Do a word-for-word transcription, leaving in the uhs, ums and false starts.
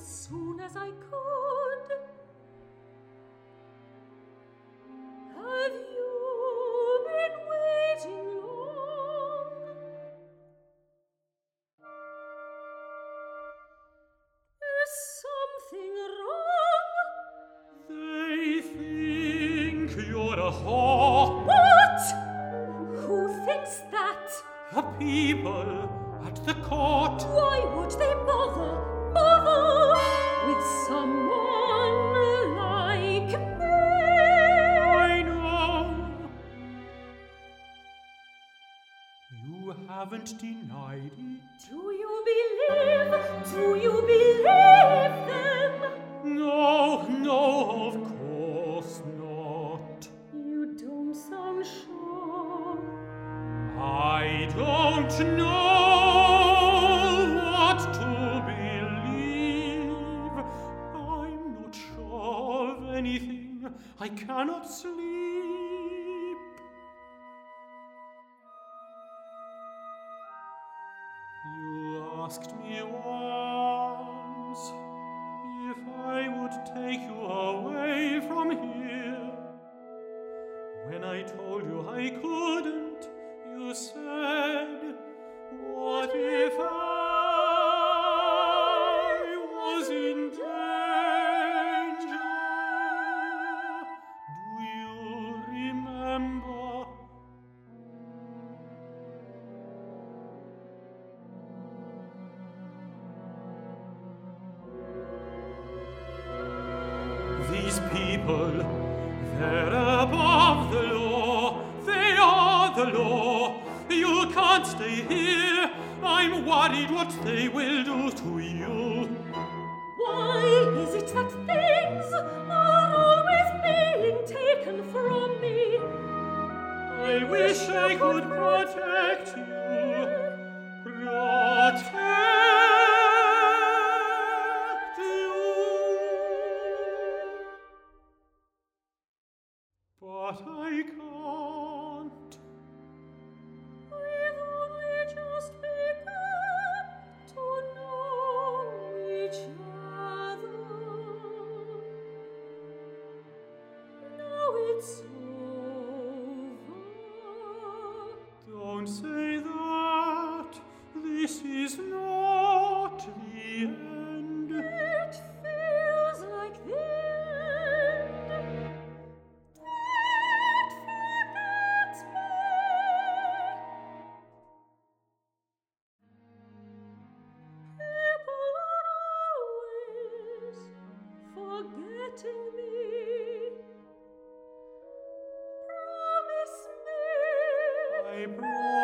soon as I could. Have you been waiting long? Is something wrong? They think you're a whore. What? Who thinks that? The people at the court. Why would they bother, bother with someone like me? I know. You haven't denied it. Do you believe, do you believe them? No, no, of course not. You don't sound sure. I don't know what to believe. I'm not sure of anything. I cannot sleep. You asked me once if I would take you away from here. When I told you I couldn't, you said, what if I was in danger? Do you remember? These people, they're above the law. They are the law. You can't stay here. I'm worried what they will do to you. Why is it that things are always being taken from me? I wish I could protect you. Protect you. But I can't. We've only just begun to know each other. Now it's over. Don't say that. This is not the end. It feels like the end. It forgets me. People are always forgetting me. Promise me. I promise.